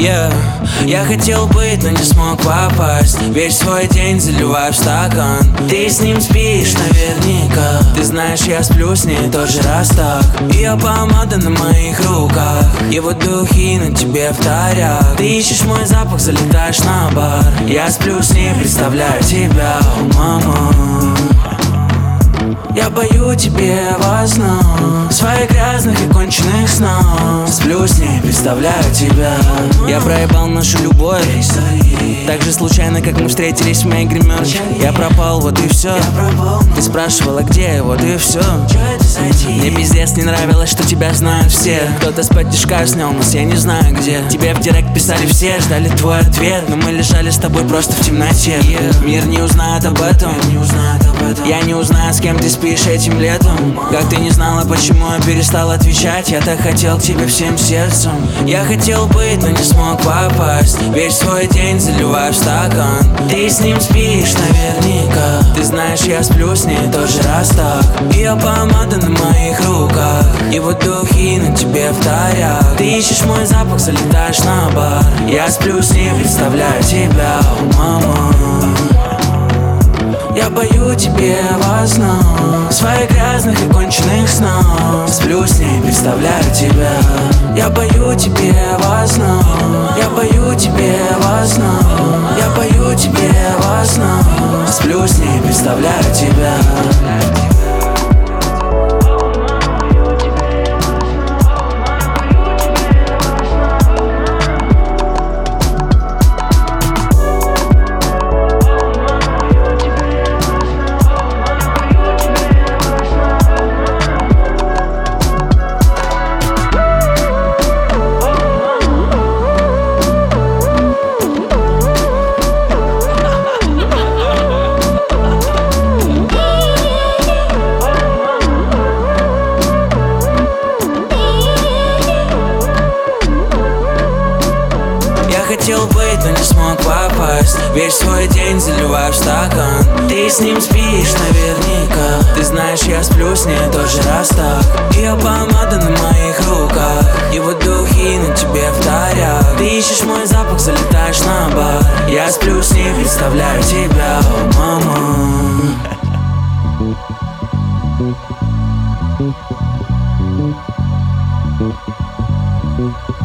Yeah. Я хотел быть, но не смог попасть. Весь свой день заливаю в стакан. Ты с ним спишь наверняка. Ты знаешь, я сплю с ней тот же раз так. Ее помада на моих руках, его духи на тебе вторят. Ты ищешь мой запах, залетаешь на бар. Я сплю с ней, представляю тебя, мама. Я пою тебе во снах своих грязных и конченых снах. Сплю с ней, представляю тебя. Я проебал нашу любовь так же случайно, как мы встретились в моей гримерке. Я пропал, вот и все. Ты спрашивала, где я, вот и все. Мне пиздец не нравилось, что тебя знают все. Кто-то с подтяжка снял нас, я не знаю где. Тебе в директ писали все, ждали твой ответ. Но мы лежали с тобой просто в темноте. Мир не узнает об этом. Я не узнаю, с кем ты спишь этим летом. Как ты не знала, почему я перестал отвечать. Я так хотел к тебе всем сердцем. Я хотел быть, но не смог попасть. Весь свой день заливаю в стакан. Ты с ним спишь наверняка. Ты знаешь, я сплю с ней тот же раз так. Ее помада на моих руках, его духи на тебе вторят. Ты ищешь мой запах, залетаешь на бар. Я сплю с ней, представляю тебя, мама. Я пою тебе во снах своих грязных и конченых снах. Сплю с ней, представляю тебя. Я пою тебе во снах. Я пою тебе во снах. Я пою тебе во снах. Сплю с ней, представляю тебя. Хотел быть, но не смог попасть. Весь свой день заливаю в стакан. Ты с ним спишь наверняка. Ты знаешь, я сплю с ней тот же раз так. Ее помада на моих руках, его духи на тебе вторят. Ты ищешь мой запах, залетаешь на бар. Я сплю с ней, представляю тебя, мама.